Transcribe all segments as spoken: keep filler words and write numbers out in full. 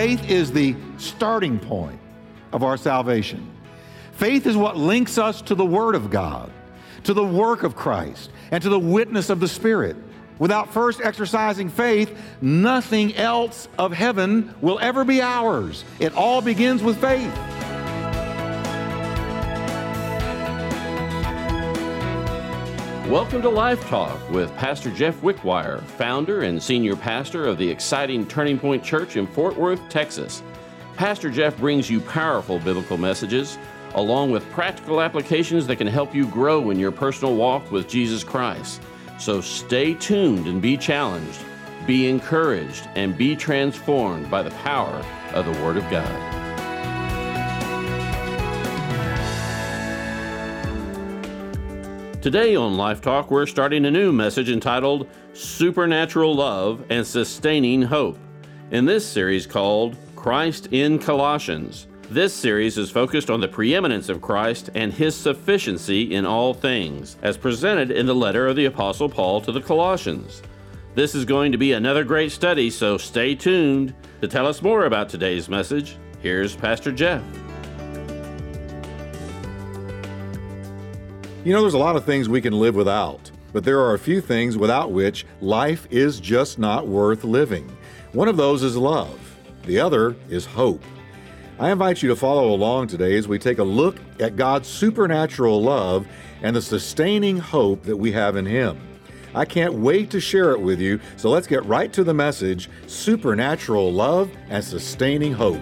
Faith is the starting point of our salvation. Faith is what links us to the Word of God, to the work of Christ, and to the witness of the Spirit. Without first exercising faith, nothing else of heaven will ever be ours. It all begins with faith. Welcome to Life Talk with Pastor Jeff Wickwire, founder and senior pastor of the exciting Turning Point Church in Fort Worth, Texas. Pastor Jeff brings you powerful biblical messages, along with practical applications that can help you grow in your personal walk with Jesus Christ. So stay tuned and be challenged, be encouraged, and be transformed by the power of the Word of God. Today on Life Talk, we're starting a new message entitled Supernatural Love and Sustaining Hope. In this series called Christ in Colossians. This series is focused on the preeminence of Christ and His sufficiency in all things, as presented in the letter of the Apostle Paul to the Colossians. This is going to be another great study, so stay tuned. To tell us more about today's message, here's Pastor Jeff. You know, there's a lot of things we can live without, but there are a few things without which life is just not worth living. One of those is love. The other is hope. I invite you to follow along today as we take a look at God's supernatural love and the sustaining hope that we have in Him. I can't wait to share it with you, so let's get right to the message, Supernatural Love and Sustaining Hope.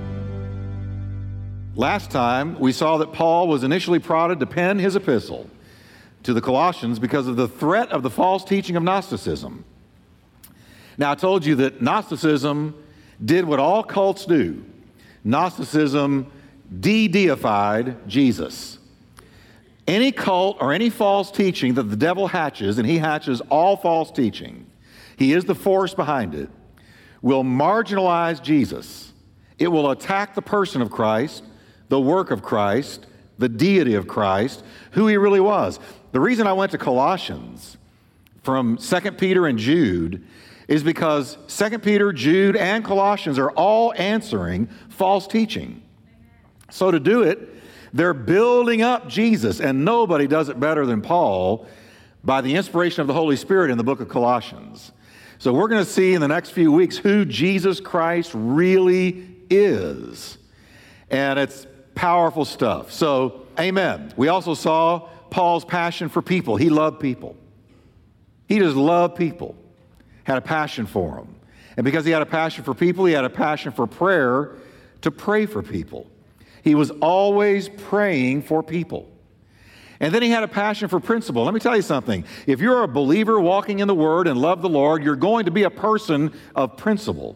Last time, we saw that Paul was initially prodded to pen his epistle to the Colossians because of the threat of the false teaching of Gnosticism. Now, I told you that Gnosticism did what all cults do. Gnosticism de-deified Jesus. Any cult or any false teaching that the devil hatches, and he hatches all false teaching, he is the force behind it, will marginalize Jesus. It will attack the person of Christ, the work of Christ, the deity of Christ, who He really was. The reason I went to Colossians from Second Peter and Jude is because Second Peter, Jude, and Colossians are all answering false teaching. So to do it, they're building up Jesus, and nobody does it better than Paul by the inspiration of the Holy Spirit in the book of Colossians. So we're going to see in the next few weeks who Jesus Christ really is. And it's powerful stuff. So, amen. We also saw Paul's passion for people. He loved people. He just loved people. Had a passion for them. And because he had a passion for people, he had a passion for prayer to pray for people. He was always praying for people. And then he had a passion for principle. Let me tell you something. If you're a believer walking in the Word and love the Lord, you're going to be a person of principle.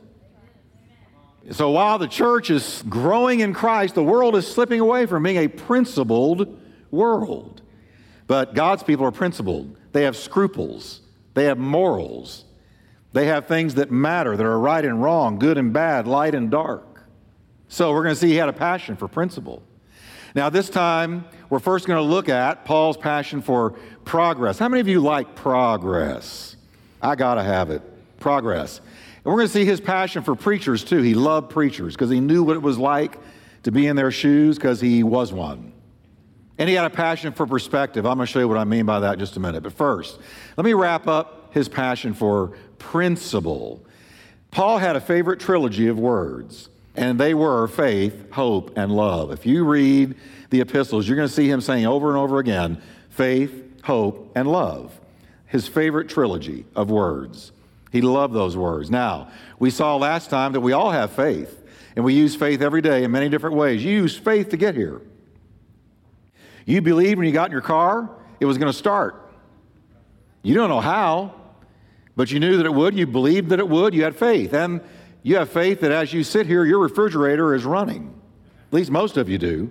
So while the church is growing in Christ, the world is slipping away from being a principled world. But God's people are principled. They have scruples. They have morals. They have things that matter, that are right and wrong, good and bad, light and dark. So we're going to see he had a passion for principle. Now this time, we're first going to look at Paul's passion for progress. How many of you like progress? I got to have it. Progress. And we're going to see his passion for preachers too. He loved preachers because he knew what it was like to be in their shoes because he was one. And he had a passion for perspective. I'm going to show you what I mean by that in just a minute. But first, let me wrap up his passion for principle. Paul had a favorite trilogy of words, and they were faith, hope, and love. If you read the epistles, you're going to see him saying over and over again, faith, hope, and love. His favorite trilogy of words. He loved those words. Now, we saw last time that we all have faith, and we use faith every day in many different ways. You use faith to get here. You believed when you got in your car, it was going to start. You don't know how, but you knew that it would. You believed that it would. You had faith. And you have faith that as you sit here, your refrigerator is running. At least most of you do.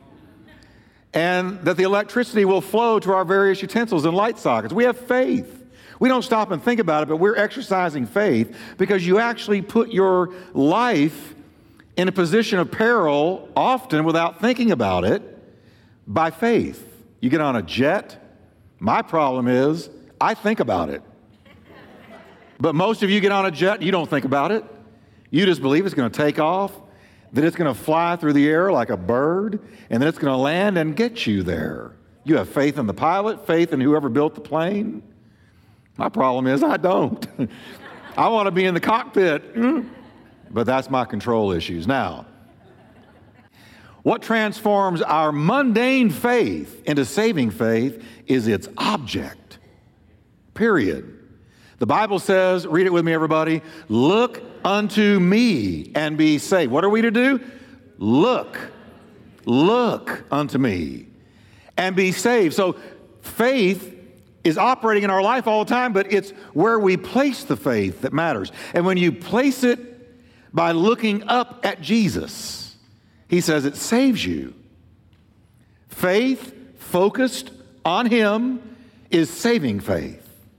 And that the electricity will flow to our various utensils and light sockets. We have faith. We don't stop and think about it, but we're exercising faith because you actually put your life in a position of peril, often without thinking about it, by faith. You get on a jet. My problem is, I think about it. But most of you get on a jet, you don't think about it. You just believe it's going to take off, that it's going to fly through the air like a bird, and then it's going to land and get you there. You have faith in the pilot, faith in whoever built the plane. My problem is I don't. I want to be in the cockpit, but that's my control issues. Now, what transforms our mundane faith into saving faith is its object, period. The Bible says, read it with me, everybody, look unto me and be saved. What are we to do? Look, look unto me and be saved. So faith is operating in our life all the time, but it's where we place the faith that matters. And when you place it by looking up at Jesus, he says it saves you. Faith focused on him is saving faith.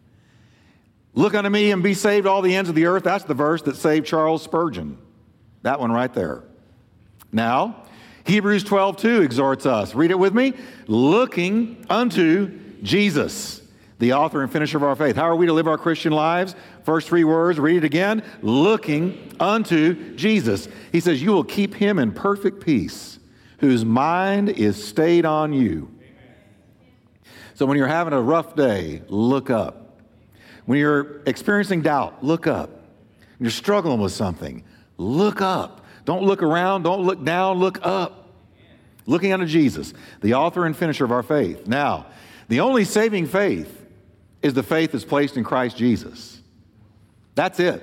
Look unto me and be saved, all the ends of the earth. That's the verse that saved Charles Spurgeon. That one right there. Now, Hebrews twelve two exhorts us. Read it with me. Looking unto Jesus, the author and finisher of our faith. How are we to live our Christian lives? First three words, read it again. Looking unto Jesus. He says, you will keep him in perfect peace, whose mind is stayed on you. So when you're having a rough day, look up. When you're experiencing doubt, look up. When you're struggling with something, look up. Don't look around, don't look down, look up. Looking unto Jesus, the author and finisher of our faith. Now, the only saving faith is the faith that's placed in Christ Jesus. That's it.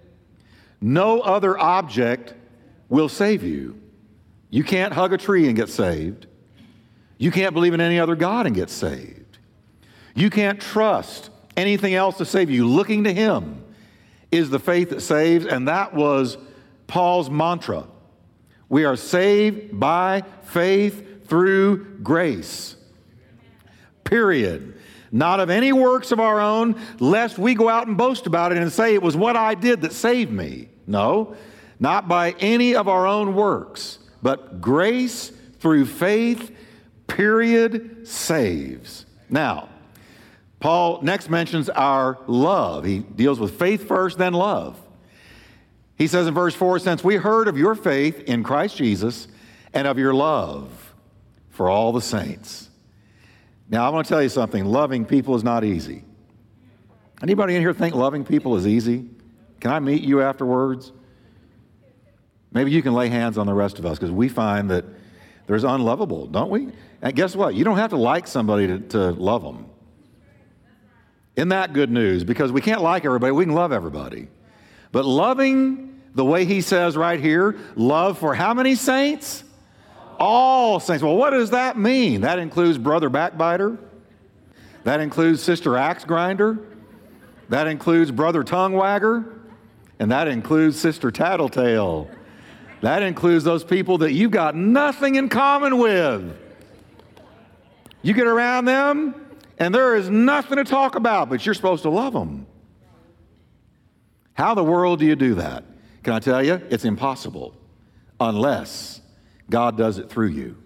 No other object will save you. You can't hug a tree and get saved. You can't believe in any other God and get saved. You can't trust anything else to save you. Looking to him is the faith that saves, and that was Paul's mantra. We are saved by faith through grace. Period. Not of any works of our own, lest we go out and boast about it and say it was what I did that saved me. No, not by any of our own works, but grace through faith, period, saves. Now, Paul next mentions our love. He deals with faith first, then love. He says in verse four, since we heard of your faith in Christ Jesus and of your love for all the saints. Now, I want to tell you something. Loving people is not easy. Anybody in here think loving people is easy? Can I meet you afterwards? Maybe you can lay hands on the rest of us, because we find that there's unlovable, don't we? And guess what? You don't have to like somebody to, to love them. Isn't that good news? Because we can't like everybody, we can love everybody. But loving the way he says right here, love for how many saints? All saints. Well, what does that mean? That includes brother backbiter. That includes sister axe grinder. That includes brother tongue wagger. And that includes sister tattletale. That includes those people that you've got nothing in common with. You get around them, and there is nothing to talk about, but you're supposed to love them. How in the world do you do that? Can I tell you? It's impossible unless God does it through you.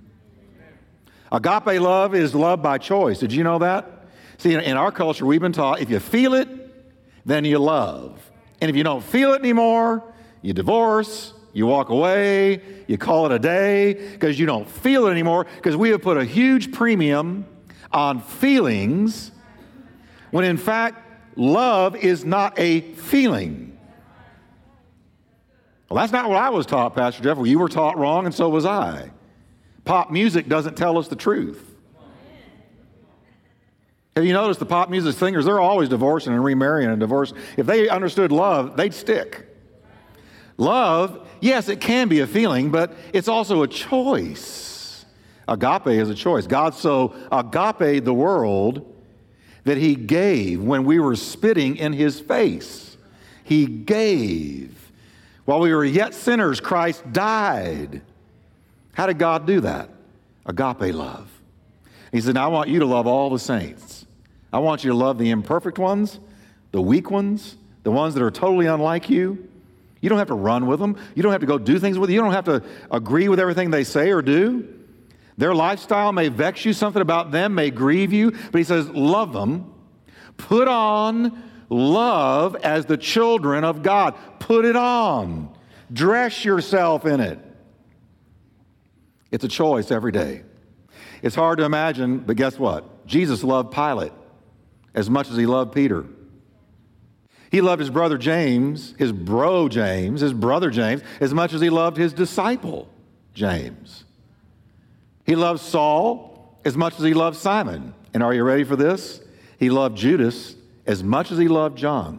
Agape love is love by choice. Did you know that? See, in our culture, we've been taught if you feel it, then you love. And if you don't feel it anymore, you divorce, you walk away, you call it a day because you don't feel it anymore, because we have put a huge premium on feelings when in fact love is not a feeling. Well, that's not what I was taught, Pastor Jeff. Well, you were taught wrong, and so was I. Pop music doesn't tell us the truth. Have you noticed the pop music singers, they're always divorcing and remarrying and divorcing. If they understood love, they'd stick. Love, yes, it can be a feeling, but it's also a choice. Agape is a choice. God so agape the world that he gave when we were spitting in his face. He gave. While we were yet sinners, Christ died. How did God do that? Agape love. He said, now I want you to love all the saints. I want you to love the imperfect ones, the weak ones, the ones that are totally unlike you. You don't have to run with them. You don't have to go do things with them. You don't have to agree with everything they say or do. Their lifestyle may vex you. Something about them may grieve you. But he says, love them. Put on love as the children of God. Put it on. Dress yourself in it. It's a choice every day. It's hard to imagine, but guess what? Jesus loved Pilate as much as he loved Peter. He loved his brother James, his bro James, his brother James, as much as he loved his disciple James. He loved Saul as much as he loved Simon. And are you ready for this? He loved Judas as much as he loved John.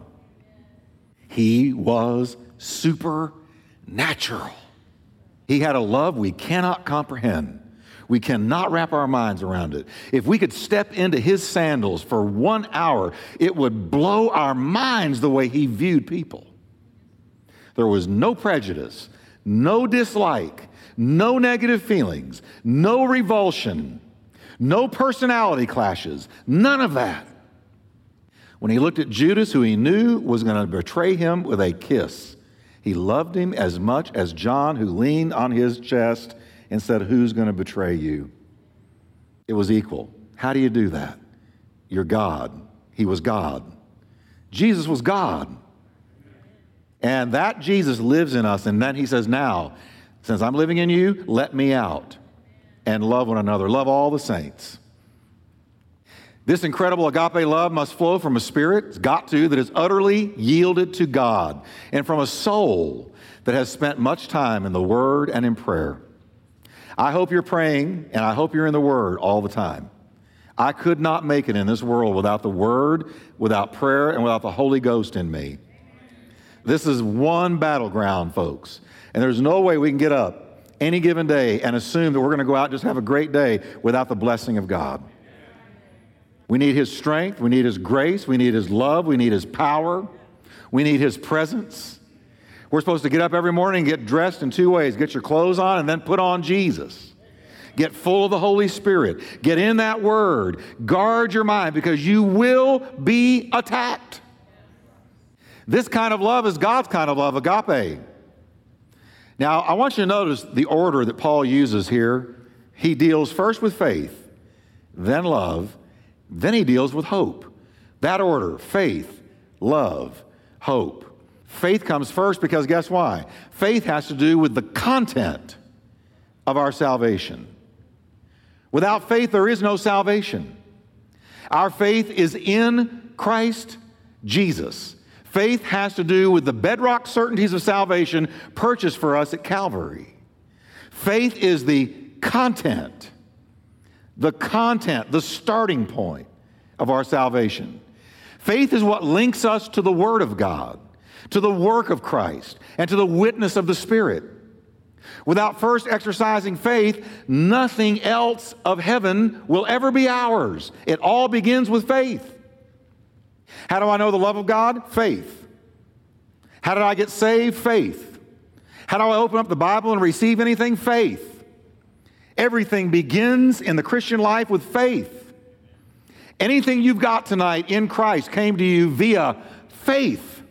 He was supernatural. He had a love we cannot comprehend. We cannot wrap our minds around it. If we could step into his sandals for one hour, it would blow our minds the way he viewed people. There was no prejudice, no dislike, no negative feelings, no revulsion, no personality clashes, none of that. When he looked at Judas, who he knew was going to betray him with a kiss, he loved him as much as John, who leaned on his chest and said, "Who's going to betray you?" It was equal. How do you do that? You're God. He was God. Jesus was God. And that Jesus lives in us. And then he says, now, since I'm living in you, let me out and love one another. Love all the saints. This incredible agape love must flow from a spirit, it's got to, that is utterly yielded to God, and from a soul that has spent much time in the Word and in prayer. I hope you're praying, and I hope you're in the Word all the time. I could not make it in this world without the Word, without prayer, and without the Holy Ghost in me. This is one battleground, folks, and there's no way we can get up any given day and assume that we're going to go out and just have a great day without the blessing of God. We need his strength, we need his grace, we need his love, we need his power, we need his presence. We're supposed to get up every morning and get dressed in two ways. Get your clothes on and then put on Jesus. Get full of the Holy Spirit. Get in that Word. Guard your mind because you will be attacked. This kind of love is God's kind of love, agape. Now, I want you to notice the order that Paul uses here. He deals first with faith, then love, then he deals with hope. That order, faith, love, hope. Faith comes first because guess why? Faith has to do with the content of our salvation. Without faith, there is no salvation. Our faith is in Christ Jesus. Faith has to do with the bedrock certainties of salvation purchased for us at Calvary. Faith is the content, the content, the starting point of our salvation. Faith is what links us to the Word of God, to the work of Christ, and to the witness of the Spirit. Without first exercising faith, nothing else of heaven will ever be ours. It all begins with faith. How do I know the love of God? Faith. How did I get saved? Faith. How do I open up the Bible and receive anything? Faith. Everything begins in the Christian life with faith. Anything you've got tonight in Christ came to you via faith.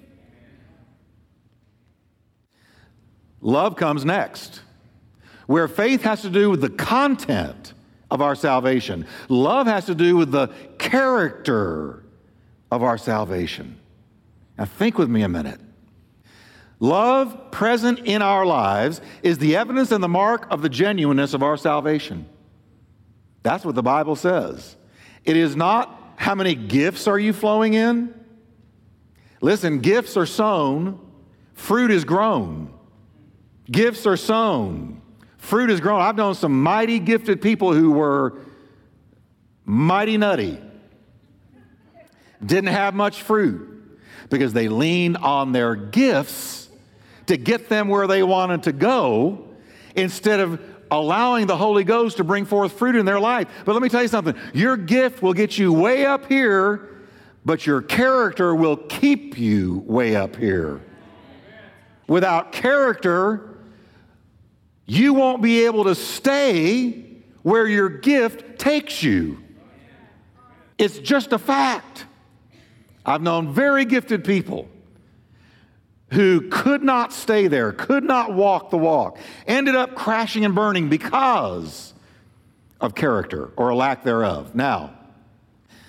Love comes next, where faith has to do with the content of our salvation. Love has to do with the character of our salvation. Now think with me a minute. Love present in our lives is the evidence and the mark of the genuineness of our salvation. That's what the Bible says. It is not how many gifts are you flowing in. Listen, gifts are sown, fruit is grown. Gifts are sown, fruit is grown. I've known some mighty gifted people who were mighty nutty. Didn't have much fruit because they leaned on their gifts to get them where they wanted to go instead of allowing the Holy Ghost to bring forth fruit in their life. But let me tell you something. Your gift will get you way up here, but your character will keep you way up here. Without character, you won't be able to stay where your gift takes you. It's just a fact. I've known very gifted people who could not stay there, could not walk the walk, ended up crashing and burning because of character or a lack thereof. Now,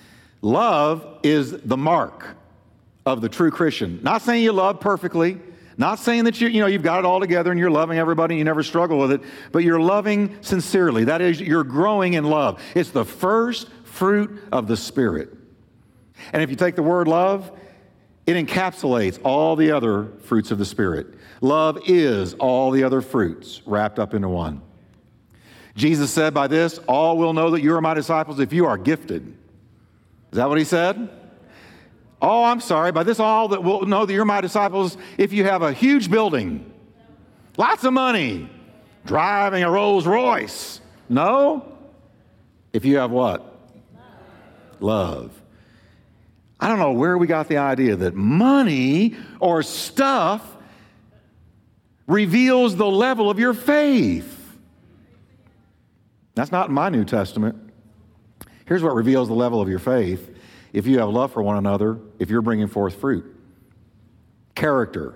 love is the mark of the true Christian. Not saying you love perfectly, Not saying that you, you know, you've got it all together and you're loving everybody and you never struggle with it, but you're loving sincerely. That is, you're growing in love. It's the first fruit of the Spirit. And if you take the word love, it encapsulates all the other fruits of the Spirit. Love is all the other fruits wrapped up into one. Jesus said, by this, all will know that you are my disciples if you are gifted. Is that what he said? Oh, I'm sorry. By this, all that will know that you're my disciples if you have a huge building, lots of money, driving a Rolls Royce. No. If you have what? Love. I don't know where we got the idea that money or stuff reveals the level of your faith. That's not in my New Testament. Here's what reveals the level of your faith. If you have love for one another, if you're bringing forth fruit. Character.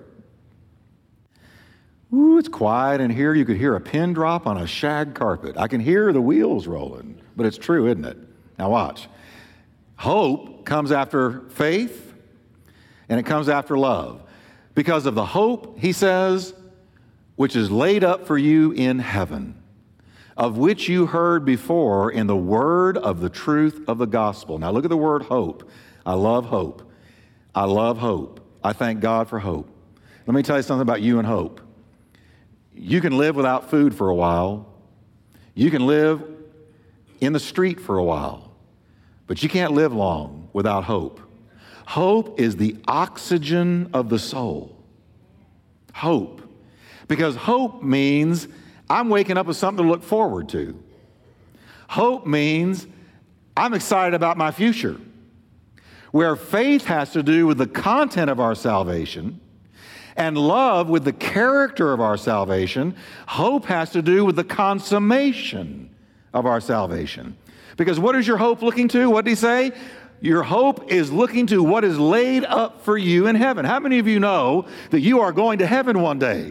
Ooh, it's quiet in here. You could hear a pin drop on a shag carpet. I can hear the wheels rolling, but it's true, isn't it? Now watch. Hope comes after faith, and it comes after love. Because of the hope, he says, which is laid up for you in heaven, of which you heard before in the word of the truth of the gospel. Now look at the word hope. I love hope. I love hope. I thank God for hope. Let me tell you something about you and hope. You can live without food for a while. You can live in the street for a while. But you can't live long without hope. Hope is the oxygen of the soul. Hope. Because hope means I'm waking up with something to look forward to. Hope means I'm excited about my future. Where faith has to do with the content of our salvation, and love with the character of our salvation, hope has to do with the consummation of our salvation. Because what is your hope looking to? What did he say? Your hope is looking to what is laid up for you in heaven. How many of you know that you are going to heaven one day?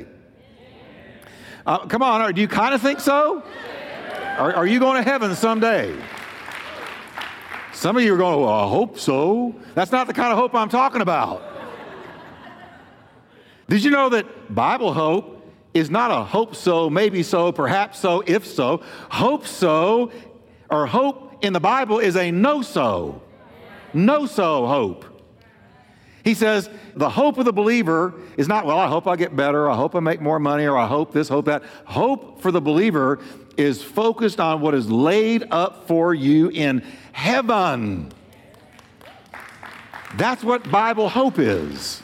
Uh, come on, do you kind of think so? Are, are you going to heaven someday? Some of you are going, well, I hope so. That's not the kind of hope I'm talking about. Did you know that Bible hope is not a hope so, maybe so, perhaps so, if so? Hope so, or hope in the Bible is a no so. No so hope. He says the hope of the believer is not, well, I hope I get better, I hope I make more money, or I hope this, hope that. Hope for the believer is focused on what is laid up for you in heaven. That's what Bible hope is.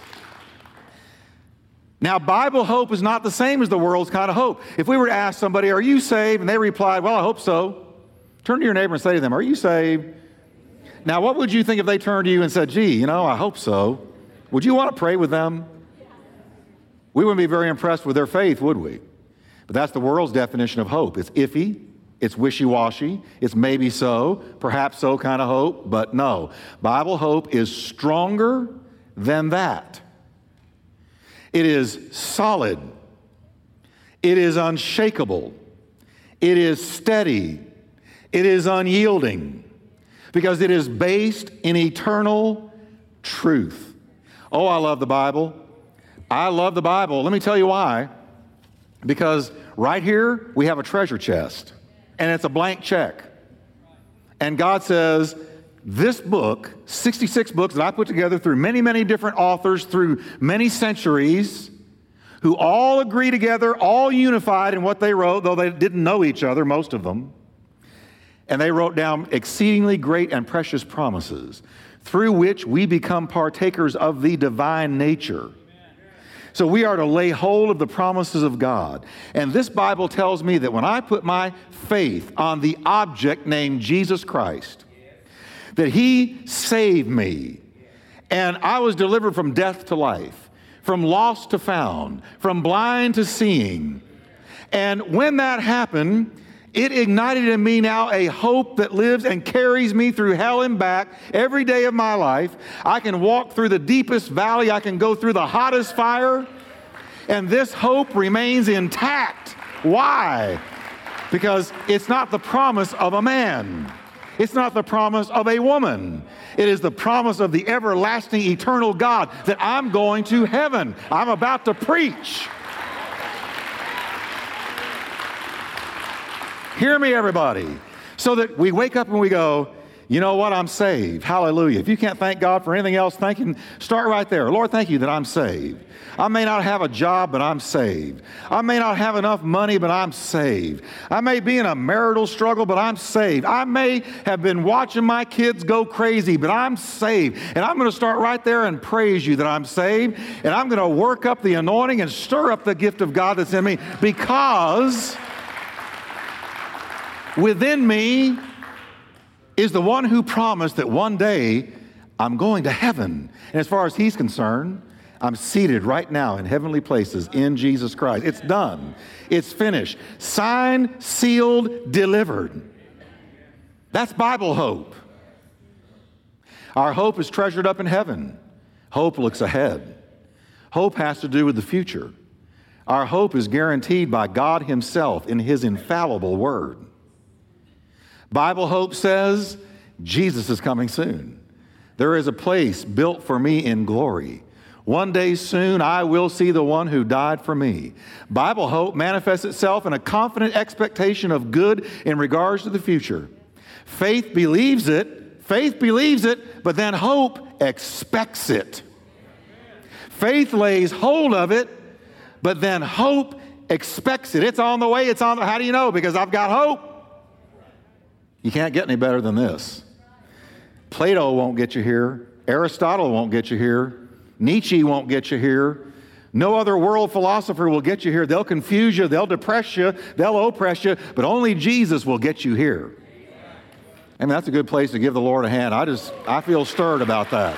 Now, Bible hope is not the same as the world's kind of hope. If we were to ask somebody, are you saved? And they replied, well, I hope so. Turn to your neighbor and say to them, are you saved? Now, what would you think if they turned to you and said, gee, you know, I hope so? Would you want to pray with them? We wouldn't be very impressed with their faith, would we? But that's the world's definition of hope. It's iffy, it's wishy-washy, it's maybe so, perhaps so kind of hope, but no. Bible hope is stronger than that. It is solid. It is unshakable. It is steady. It is unyielding. Because it is based in eternal truth. Oh, I love the Bible. I love the Bible. Let me tell you why. Because right here, we have a treasure chest. And it's a blank check. And God says, this book, sixty-six books that I put together through many, many different authors, through many centuries, who all agree together, all unified in what they wrote, though they didn't know each other, most of them. And they wrote down exceedingly great and precious promises, through which we become partakers of the divine nature. So we are to lay hold of the promises of God. And this Bible tells me that when I put my faith on the object named Jesus Christ, that he saved me, and I was delivered from death to life, from lost to found, from blind to seeing. And when that happened, it ignited in me now a hope that lives and carries me through hell and back every day of my life. I can walk through the deepest valley. I can go through the hottest fire. And this hope remains intact. Why? Because it's not the promise of a man. It's not the promise of a woman. It is the promise of the everlasting, eternal God that I'm going to heaven. I'm about to preach. Hear me, everybody. So that we wake up and we go, you know what? I'm saved. Hallelujah. If you can't thank God for anything else, thank Him. Start right there. Lord, thank you that I'm saved. I may not have a job, but I'm saved. I may not have enough money, but I'm saved. I may be in a marital struggle, but I'm saved. I may have been watching my kids go crazy, but I'm saved. And I'm going to start right there and praise you that I'm saved. And I'm going to work up the anointing and stir up the gift of God that's in me, because within me is the one who promised that one day I'm going to heaven. And as far as He's concerned, I'm seated right now in heavenly places in Jesus Christ. It's done. It's finished. Signed, sealed, delivered. That's Bible hope. Our hope is treasured up in heaven. Hope looks ahead. Hope has to do with the future. Our hope is guaranteed by God Himself in His infallible word. Bible hope says Jesus is coming soon. There is a place built for me in glory. One day soon I will see the one who died for me. Bible hope manifests itself in a confident expectation of good in regards to the future. Faith believes it, faith believes it, but then hope expects it. Faith lays hold of it, but then hope expects it. It's on the way, it's on the, how do you know? Because I've got hope. You can't get any better than this. Plato won't get you here. Aristotle won't get you here. Nietzsche won't get you here. No other world philosopher will get you here. They'll confuse you. They'll depress you. They'll oppress you. But only Jesus will get you here. I mean, that's a good place to give the Lord a hand. I just, I feel stirred about that.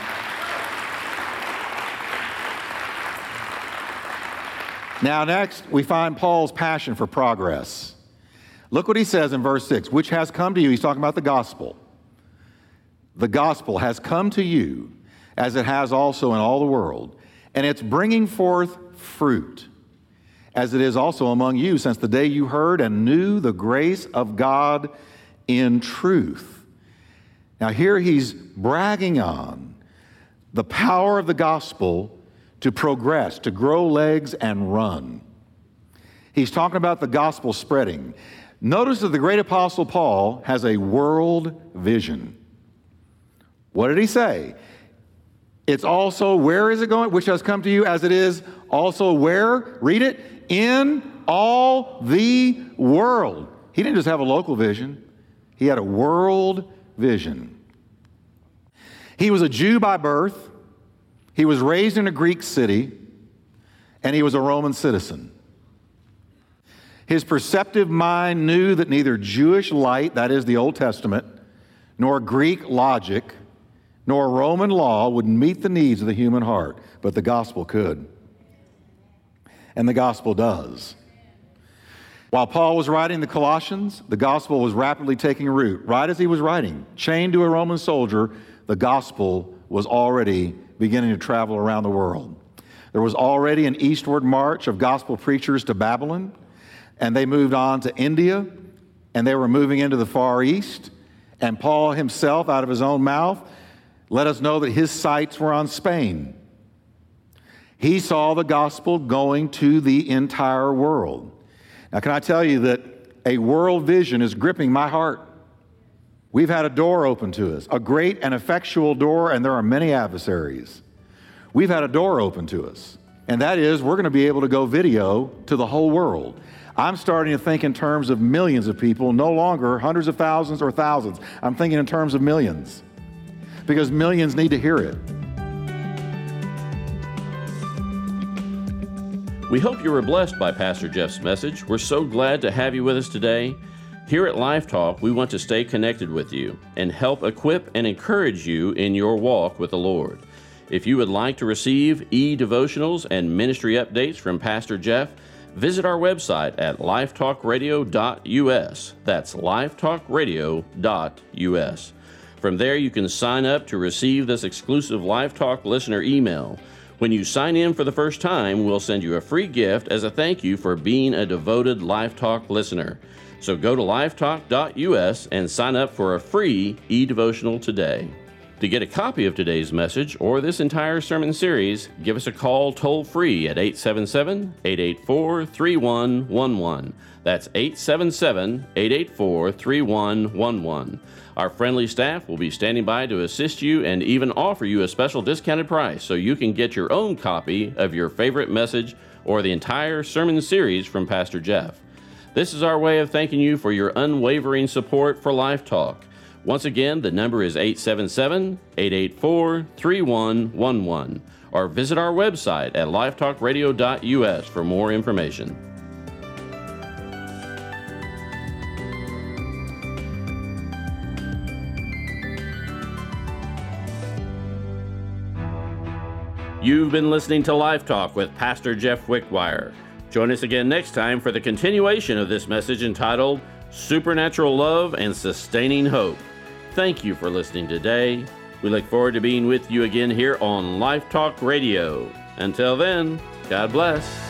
Now, next, we find Paul's passion for progress. Look what he says in verse six, which has come to you. He's talking about the gospel. The gospel has come to you as it has also in all the world, and it's bringing forth fruit, as it is also among you since the day you heard and knew the grace of God in truth. Now here he's bragging on the power of the gospel to progress, to grow legs and run. He's talking about the gospel spreading. Notice that the great apostle Paul has a world vision. What did he say? It's also, where is it going? Which has come to you as it is also where? Read it. In all the world. He didn't just have a local vision. He had a world vision. He was a Jew by birth. He was raised in a Greek city. And he was a Roman citizen. His perceptive mind knew that neither Jewish light, that is the Old Testament, nor Greek logic, nor Roman law would meet the needs of the human heart, but the gospel could. And the gospel does. While Paul was writing the Colossians, the gospel was rapidly taking root. Right as he was writing, chained to a Roman soldier, the gospel was already beginning to travel around the world. There was already an eastward march of gospel preachers to Babylon, and they moved on to India, and they were moving into the Far East. And Paul himself, out of his own mouth, let us know that his sights were on Spain. He saw the gospel going to the entire world. Now, can I tell you that a world vision is gripping my heart? We've had a door open to us, a great and effectual door, and there are many adversaries. We've had a door open to us, and that is we're going to be able to go video to the whole world. I'm starting to think in terms of millions of people, no longer hundreds of thousands or thousands. I'm thinking in terms of millions, because millions need to hear it. We hope you were blessed by Pastor Jeff's message. We're so glad to have you with us today. Here at Life Talk, we want to stay connected with you and help equip and encourage you in your walk with the Lord. If you would like to receive e-devotionals and ministry updates from Pastor Jeff, visit our website at lifetalk radio dot u s. That's lifetalk radio dot u s. From there, you can sign up to receive this exclusive Life Talk listener email, When you sign in for the first time, we'll send you a free gift as a thank you for being a devoted Life Talk listener. So go to lifetalk dot U S and sign up for a free e-devotional today. To get a copy of today's message or this entire sermon series, give us a call toll-free at eight seven seven, eight eight four, three one one one. That's eight seven seven, eight eight four, three one one one. Our friendly staff will be standing by to assist you and even offer you a special discounted price so you can get your own copy of your favorite message or the entire sermon series from Pastor Jeff. This is our way of thanking you for your unwavering support for Life Talk. Once again, the number is eight seven seven, eight eight four, three one one one, or visit our website at lifetalk radio dot U S for more information. You've been listening to Life Talk with Pastor Jeff Wickwire. Join us again next time for the continuation of this message entitled Supernatural Love and Sustaining Hope. Thank you for listening today. We look forward to being with you again here on Life Talk Radio. Until then, God bless.